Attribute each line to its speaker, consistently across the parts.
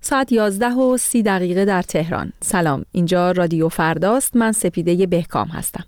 Speaker 1: ساعت 11:30 در تهران. سلام، اینجا رادیو فرداست. من سپیده بهکام هستم.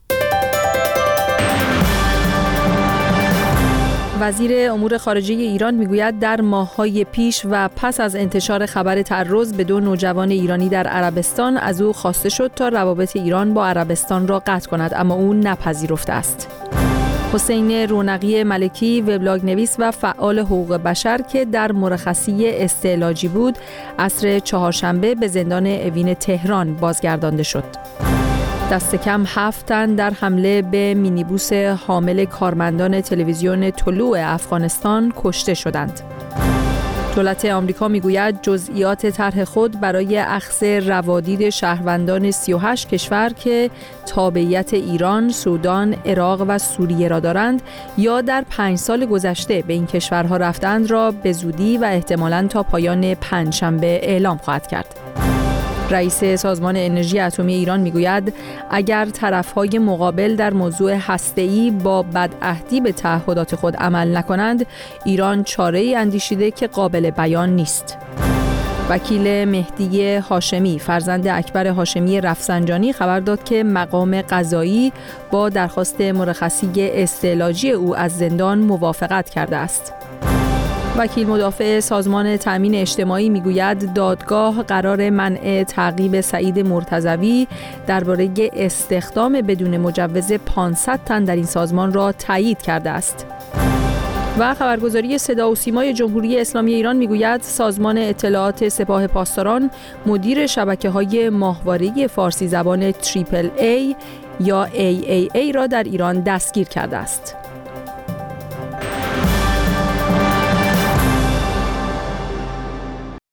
Speaker 1: وزیر امور خارجه ایران میگوید در ماه‌های پیش و پس از انتشار خبر تعرض به 2 نوجوان ایرانی در عربستان از او خواسته شد تا روابط ایران با عربستان را قطع کند، اما او نپذیرفته است. حسین رونقی ملکی، وبلاگ نویس و فعال حقوق بشر که در مرخصی استعلاجی بود، عصر چهارشنبه به زندان اوین تهران بازگردانده شد. دست کم 7 تن در حمله به مینیبوس حامل کارمندان تلویزیون طلوع افغانستان کشته شدند. دولت آمریکا میگوید جزئیات طرح خود برای اخذ روادید شهروندان 38 کشور که تابعیت ایران، سودان، عراق و سوریه را دارند یا در 5 سال گذشته به این کشورها رفتند را به زودی و احتمالاً تا پایان پنجشنبه اعلام خواهد کرد. رئیس سازمان انرژی اتمی ایران میگوید اگر طرف‌های مقابل در موضوع هسته‌ای با بدعهدی به تعهدات خود عمل نکنند، ایران چاره‌ای اندیشیده که قابل بیان نیست. وکیل مهدی هاشمی، فرزند اکبر هاشمی رفسنجانی، خبر داد که مقام قضایی با درخواست مرخصی استعلاجی او از زندان موافقت کرده است. وکیل مدافع سازمان تأمین اجتماعی میگوید دادگاه قرار منع تعقیب سعید مرتضوی درباره استخدام بدون مجوز 500 تن در این سازمان را تایید کرده است. و خبرگزاری صدا و سیمای جمهوری اسلامی ایران میگوید سازمان اطلاعات سپاه پاسداران مدیر شبکه‌های ماهواره‌ای فارسی زبان AAA یا AAA را در ایران دستگیر کرده است.